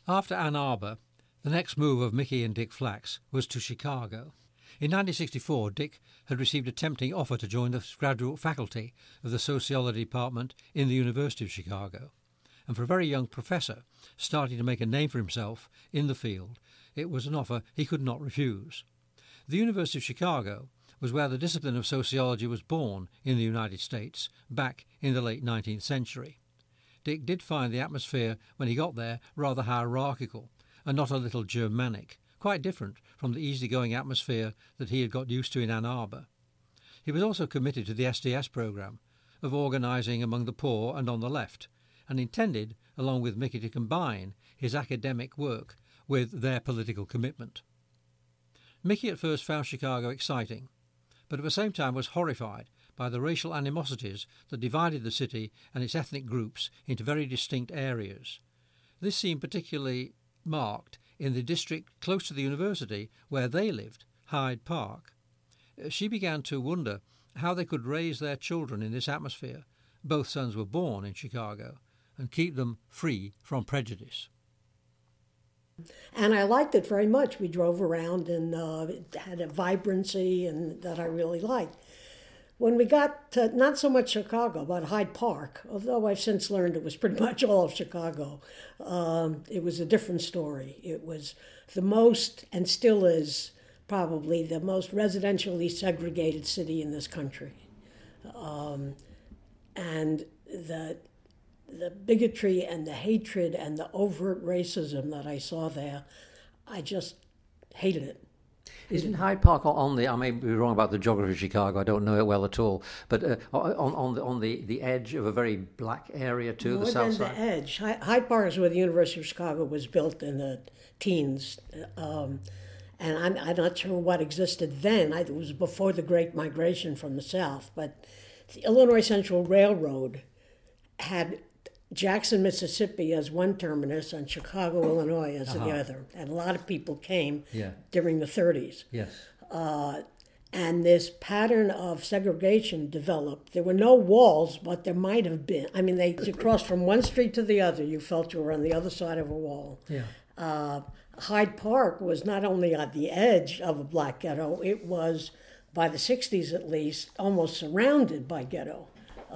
After Ann Arbor, the next move of Mickey and Dick Flax was to Chicago. In 1964, Dick had received a tempting offer to join the graduate faculty of the sociology department in the University of Chicago. And for a very young professor starting to make a name for himself in the field, it was an offer he could not refuse. The University of Chicago was where the discipline of sociology was born in the United States back in the late 19th century. Dick did find the atmosphere when he got there rather hierarchical and not a little Germanic, quite different from the easygoing atmosphere that he had got used to in Ann Arbor. He was also committed to the SDS program of organising among the poor and on the left, and intended, along with Mickey, to combine his academic work with their political commitment. Mickey at first found Chicago exciting, but at the same time was horrified by the racial animosities that divided the city and its ethnic groups into very distinct areas. This seemed particularly marked in the district close to the university where they lived, Hyde Park. She began to wonder how they could raise their children in this atmosphere. Both sons were born in Chicago, and keep them free from prejudice. And I liked it very much. We drove around and it had a vibrancy and that I really liked. When we got to not so much Chicago, but Hyde Park, although I've since learned it was pretty much all of Chicago, it was a different story. It was the most, and still is, probably the most residentially segregated city in this country. And the bigotry and the hatred and the overt racism that I saw there, I just hated it. Isn't Hyde Park on the, I may be wrong about the geography of Chicago, I don't know it well at all, but on the edge of a very black area too, More the south than side? the edge. Hyde Park is where the University of Chicago was built in the teens. And I'm not sure what existed then. It was before the Great Migration from the South, but the Illinois Central Railroad had Jackson, Mississippi as one terminus and Chicago, Illinois as the other. And a lot of people came during the 30s. Yes. And this pattern of segregation developed. There were no walls, but there might have been. I mean, you crossed from one street to the other, you felt you were on the other side of a wall. Yeah. Hyde Park was not only at the edge of a black ghetto, it was, by the 60s at least, almost surrounded by ghetto.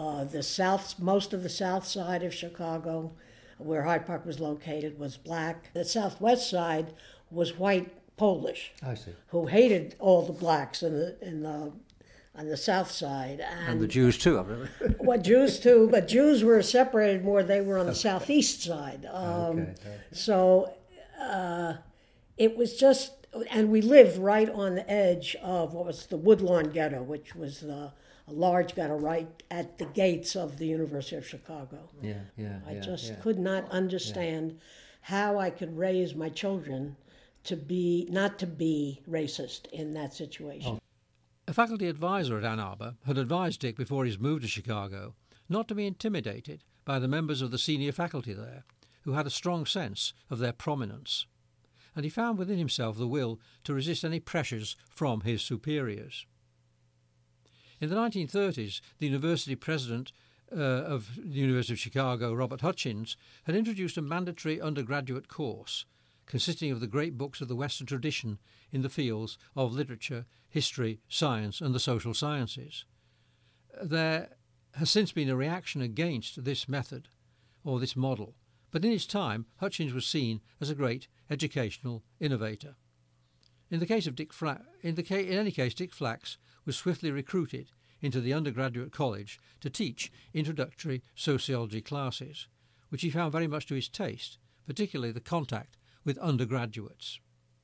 Most of the south side of Chicago, where Hyde Park was located, was black. The southwest side was white Polish. I see. Who hated all the blacks on the south side. And the Jews too, I remember. Well, Jews too, but Jews were separated more. They were on the southeast side. So it was just, and we lived right on the edge of what was the Woodlawn Ghetto, which was a large ghetto right at the gates of the University of Chicago. I just could not understand how I could raise my children not to be racist in that situation. A faculty advisor at Ann Arbor had advised Dick before his move to Chicago not to be intimidated by the members of the senior faculty there, who had a strong sense of their prominence. And he found within himself the will to resist any pressures from his superiors. In the 1930s, the university president of the University of Chicago, Robert Hutchins, had introduced a mandatory undergraduate course consisting of the great books of the Western tradition in the fields of literature, history, science, and the social sciences. There has since been a reaction against this method, or this model, but in his time, Hutchins was seen as a great educational innovator. In any case, Dick Flax was swiftly recruited into the undergraduate college to teach introductory sociology classes, which he found very much to his taste, particularly the contact with undergraduates.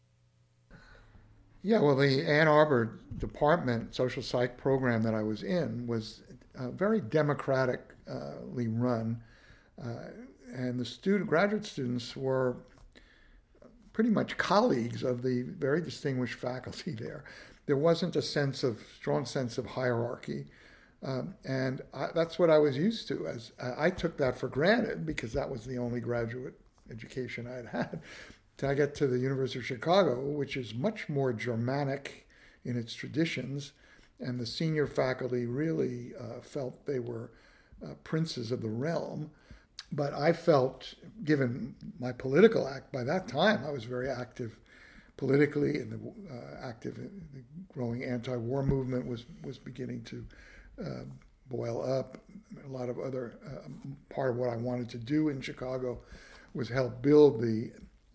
Yeah, well, the Ann Arbor Department Social Psych program that I was in was very democratically run, and the graduate students were pretty much colleagues of the very distinguished faculty there. There wasn't a strong sense of hierarchy, and that's what I was used to. I took that for granted because that was the only graduate education I had had. Till I get to the University of Chicago, which is much more Germanic in its traditions, and the senior faculty really felt they were princes of the realm. but I felt, given my political act, by that time I was very active politically, and active in the growing anti-war movement was beginning to boil up. A lot of other part of what I wanted to do in Chicago was help build the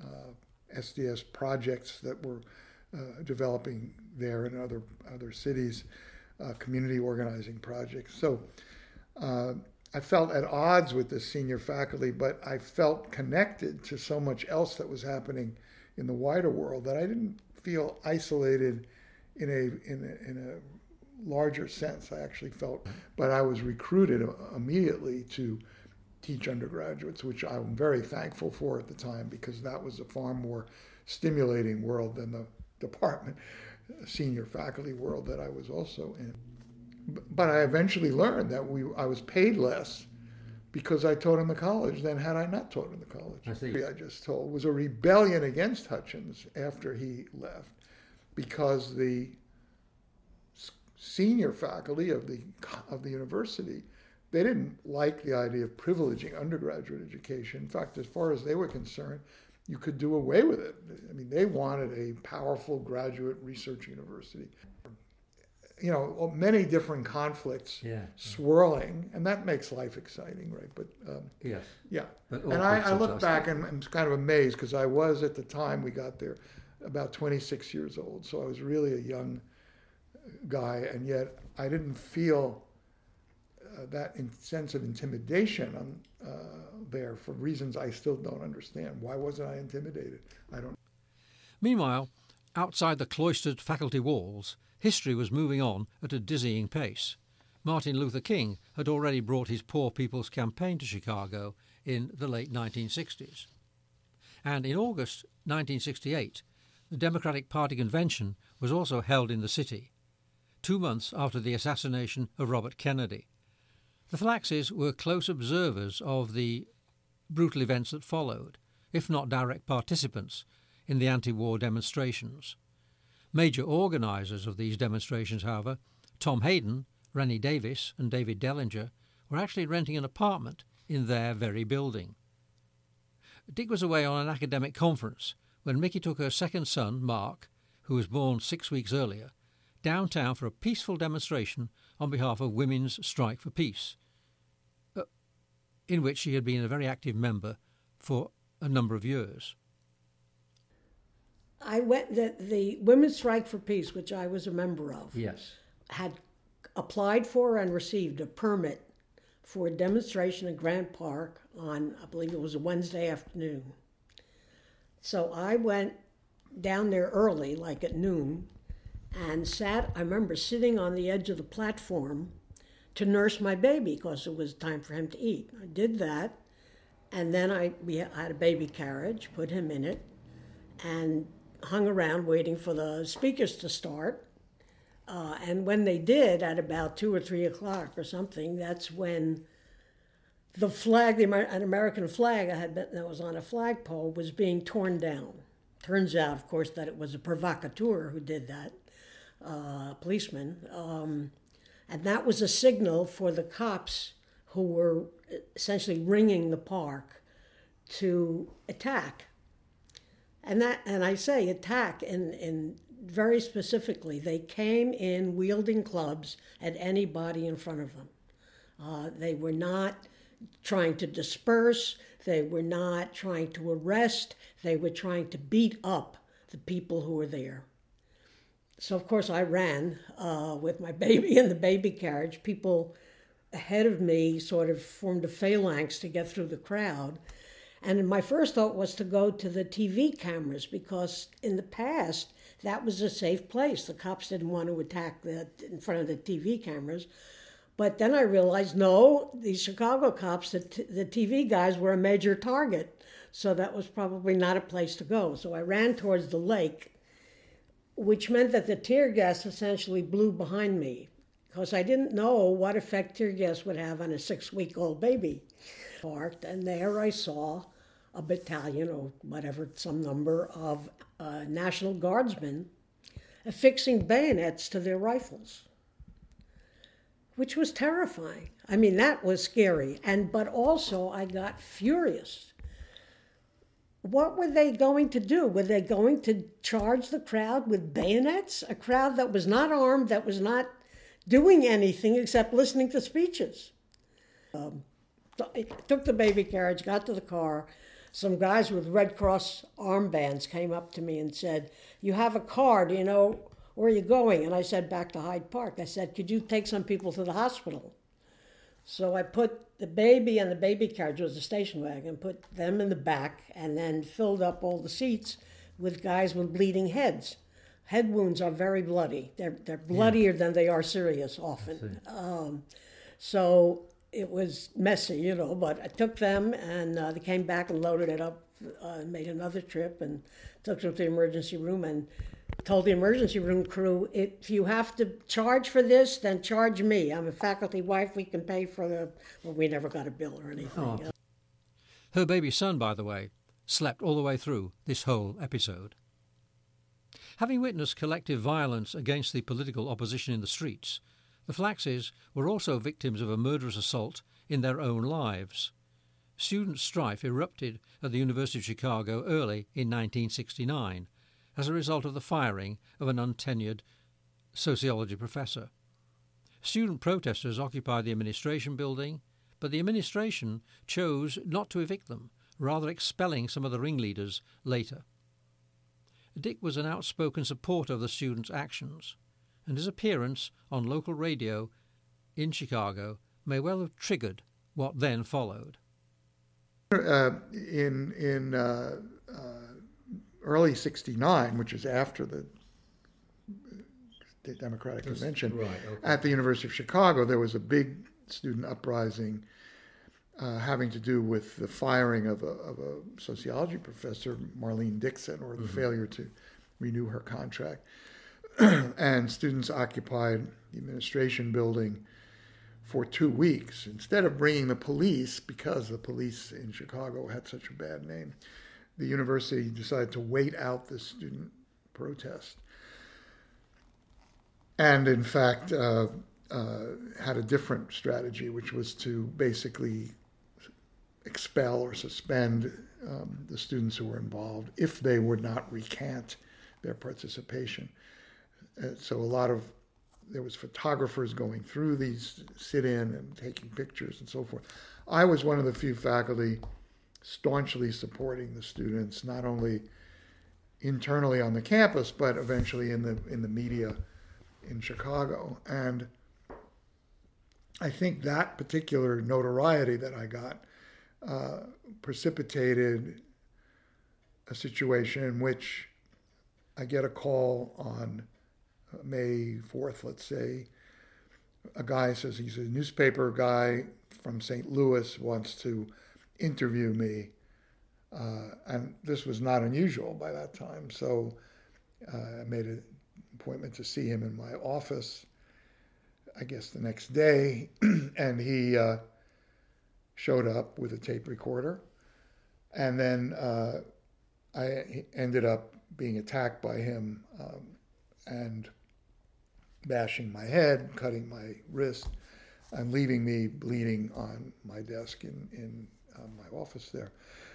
SDS projects that were developing there in other cities, community organizing projects. So I felt at odds with the senior faculty, but I felt connected to so much else that was happening in the wider world that I didn't feel isolated in a larger sense. I actually felt, but I was recruited immediately to teach undergraduates, which I'm very thankful for at the time, because that was a far more stimulating world than the department senior faculty world that I was also in. But I eventually learned that I was paid less because I taught in the college than had I not taught in the college. I see. I just told was a rebellion against Hutchins after he left, because the senior faculty of the university, they didn't like the idea of privileging undergraduate education. In fact, as far as they were concerned, you could do away with it. I mean, they wanted a powerful graduate research university. You know, many different conflicts swirling, and that makes life exciting, right? But yes, yeah. But and I look back and I'm kind of amazed, because I was, at the time we got there, about 26 years old, so I was really a young guy, and yet I didn't feel that sense of intimidation there, for reasons I still don't understand. Why wasn't I intimidated? I don't. Meanwhile, outside the cloistered faculty walls, history was moving on at a dizzying pace. Martin Luther King had already brought his Poor People's Campaign to Chicago in the late 1960s. And in August 1968, the Democratic Party convention was also held in the city, 2 months after the assassination of Robert Kennedy. The Flaxes were close observers of the brutal events that followed, if not direct participants in the anti-war demonstrations. Major organisers of these demonstrations, however, Tom Hayden, Rennie Davis and David Dellinger, were actually renting an apartment in their very building. Dick was away on an academic conference when Mickey took her second son, Mark, who was born 6 weeks earlier, downtown for a peaceful demonstration on behalf of Women's Strike for Peace, in which she had been a very active member for a number of years. I went, the Women's Strike for Peace, which I was a member of, Yes. had applied for and received a permit for a demonstration in Grant Park on, I believe it was a Wednesday afternoon. So I went down there early, like at noon, and I remember sitting on the edge of the platform to nurse my baby because it was time for him to eat. I did that, and then I had a baby carriage, put him in it, and hung around waiting for the speakers to start. And when they did, at about 2 or 3 o'clock or something, that's when the flag, an American flag that was on a flagpole, was being torn down. Turns out, of course, that it was a provocateur who did that, a policeman. And that was a signal for the cops who were essentially ringing the park to attack. And I say attack in very specifically. They came in wielding clubs at anybody in front of them. They were not trying to disperse. They were not trying to arrest. They were trying to beat up the people who were there. So, of course, I ran with my baby in the baby carriage. People ahead of me sort of formed a phalanx to get through the crowd. And my first thought was to go to the TV cameras, because in the past, that was a safe place. The cops didn't want to attack in front of the TV cameras. But then I realized, no, these Chicago cops, the TV guys were a major target. So that was probably not a place to go. So I ran towards the lake, which meant that the tear gas essentially blew behind me, because I didn't know what effect tear gas would have on a 6-week-old baby. Parked, and there I saw a battalion or whatever, some number of National Guardsmen affixing bayonets to their rifles, which was terrifying. I mean, that was scary. But also I got furious. What were they going to do? Were they going to charge the crowd with bayonets? A crowd that was not armed, that was not doing anything except listening to speeches. I took the baby carriage, got to the car. Some guys with Red Cross armbands came up to me and said, "You have a car, do you know where are you going?" And I said, "Back to Hyde Park." I said, "Could you take some people to the hospital?" So I put the baby and the baby carriage, was a station wagon, put them in the back and then filled up all the seats with guys with bleeding heads. Head wounds are very bloody. They're bloodier than they are serious often. So it was messy, but I took them and they came back and loaded it up, made another trip and took them to the emergency room and told the emergency room crew, "If you have to charge for this, then charge me. I'm a faculty wife. We can pay for well, we never got a bill or anything." Oh. Her baby son, by the way, slept all the way through this whole episode. Having witnessed collective violence against the political opposition in the streets, the Flaxes were also victims of a murderous assault in their own lives. Student strife erupted at the University of Chicago early in 1969 as a result of the firing of an untenured sociology professor. Student protesters occupied the administration building, but the administration chose not to evict them, rather expelling some of the ringleaders later. Dick was an outspoken supporter of the students' actions, and his appearance on local radio in Chicago may well have triggered what then followed. In early '69, which is after the Democratic Convention, at the University of Chicago, there was a big student uprising having to do with the firing of a sociology professor, Marlene Dixon, or the failure to renew her contract. And students occupied the administration building for 2 weeks. Instead of bringing the police, because the police in Chicago had such a bad name, the university decided to wait out the student protest. And in fact, had a different strategy, which was to basically expel or suspend the students who were involved if they would not recant their participation. So there was photographers going through these sit-in and taking pictures and so forth. I was one of the few faculty staunchly supporting the students, not only internally on the campus, but eventually in the media in Chicago. And I think that particular notoriety that I got precipitated a situation in which I get a call on May 4th, let's say. A guy says he's a newspaper guy from St. Louis, wants to interview me. And this was not unusual by that time. So I made an appointment to see him in my office, I guess the next day. And he showed up with a tape recorder. And then I ended up being attacked by him and bashing my head, cutting my wrist, and leaving me bleeding on my desk in my office there.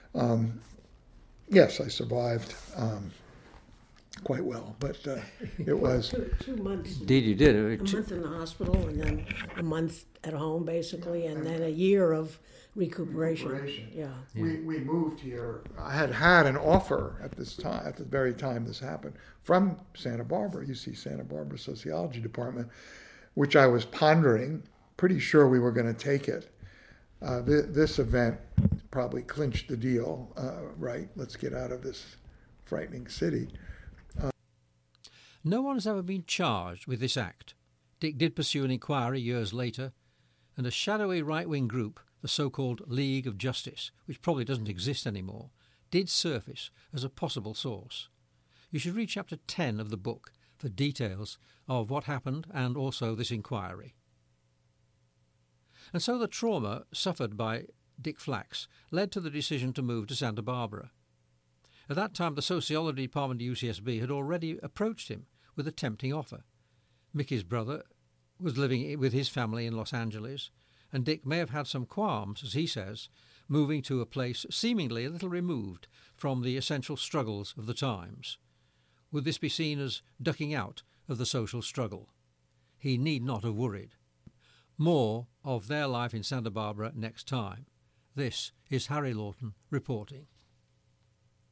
Yes, I survived quite well, but it was 2 months. Indeed, you did. A month in the hospital, and then a month at home, basically, and then a year of recuperation. Yeah. We moved here. I had an offer at this time, at the very time this happened, from Santa Barbara, UC Santa Barbara Sociology Department, which I was pondering, pretty sure we were going to take it. This event probably clinched the deal, right? Let's get out of this frightening city. No one has ever been charged with this act. Dick did pursue an inquiry years later, and a shadowy right-wing group, the so-called League of Justice, which probably doesn't exist anymore, did surface as a possible source. You should read chapter 10 of the book for details of what happened and also this inquiry. And so the trauma suffered by Dick Flax led to the decision to move to Santa Barbara. At that time, the sociology department at UCSB had already approached him with a tempting offer. Mickey's brother, was living with his family in Los Angeles, and Dick may have had some qualms, as he says, moving to a place seemingly a little removed from the essential struggles of the times. Would this be seen as ducking out of the social struggle? He need not have worried. More of their life in Santa Barbara next time. This is Harry Lawton reporting.